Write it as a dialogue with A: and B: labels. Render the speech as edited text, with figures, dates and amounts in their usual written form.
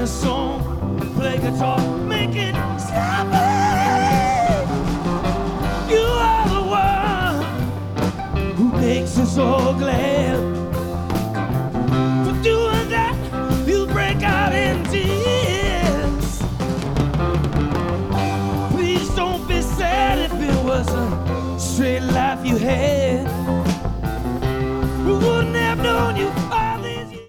A: a song, play guitar, make it snappy. You are the one who makes us all glad. For doing that, you break out in tears. Please don't be sad if it was a straight life you had.